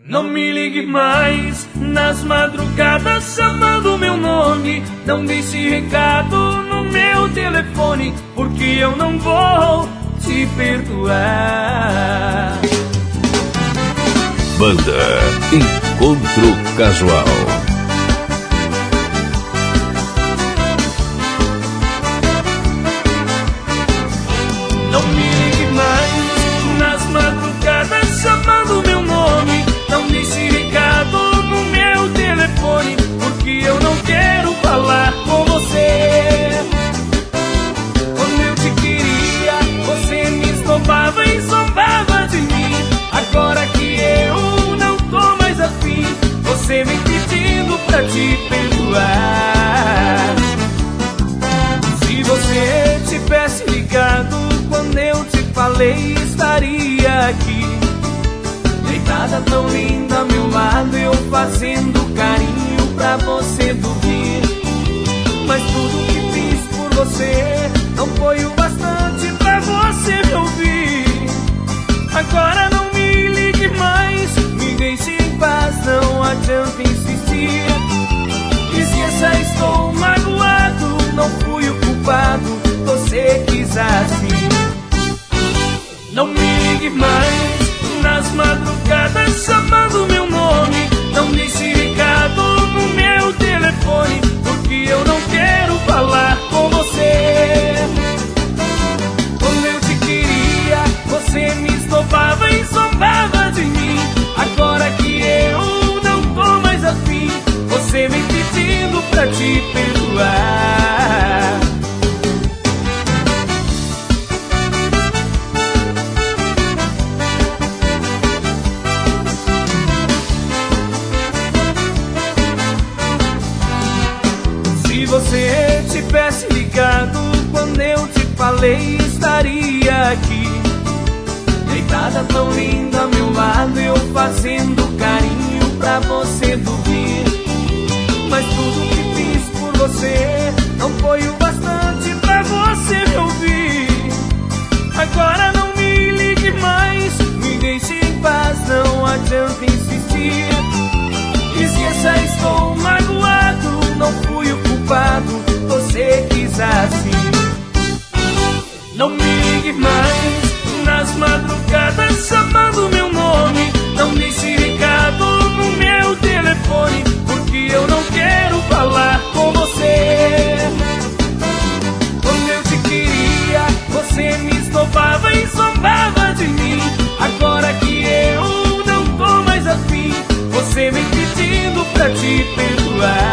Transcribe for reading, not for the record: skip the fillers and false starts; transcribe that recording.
Não me ligue mais nas madrugadas chamando meu nome. Não deixe recado no meu telefone, porque eu não vou te perdoar. Banda Encontro Casual. Não me ligue mais nas madrugadas chamando meu nome. Não deixe recado no meu telefone, porque eu não quero falar com você. Quando eu te queria, você me esnobava e zombava de mim. Agora que eu não tô mais afim, você vem pedindo pra te perdoar. Se você tivesse ligado quando eu te falei, estaria aqui, deitada tão linda ao meu lado, eu fazendo carinho pra você dormir. Mas tudo que fiz por você não foi o bastante pra você me ouvir. Agora não me ligue mais, me deixe em paz, não adianta insistir. Esqueça, estou magoado, não fui o culpado, você quis assim. Não me ligue mais nas madrugadas chamando meu nome. Não deixe recado no meu telefone, porque eu não quero falar com você. Quando eu te queria, você me esnobava e zombava de mim. Agora que eu não tô mais afim, você vem pedindo pra te perdoar. Se você tivesse ligado quando eu te falei, estaria aqui, deitada tão linda ao meu lado, eu fazendo carinho pra você dormir. Mas tudo que fiz por você não foi o bastante pra você me ouvir. Agora não me ligue mais, me deixe em paz, não adianta insistir. Esqueça, estou magoado, não fui o culpado, você quis assim. Não me ligue mais nas madrugadas chamando meu nome. Não deixe recado no meu telefone, porque eu não quero falar com você. Quando eu te queria, você me esnobava e zombava de mim. Agora que eu não tô mais afim, você vem pedindo pra te perdoar.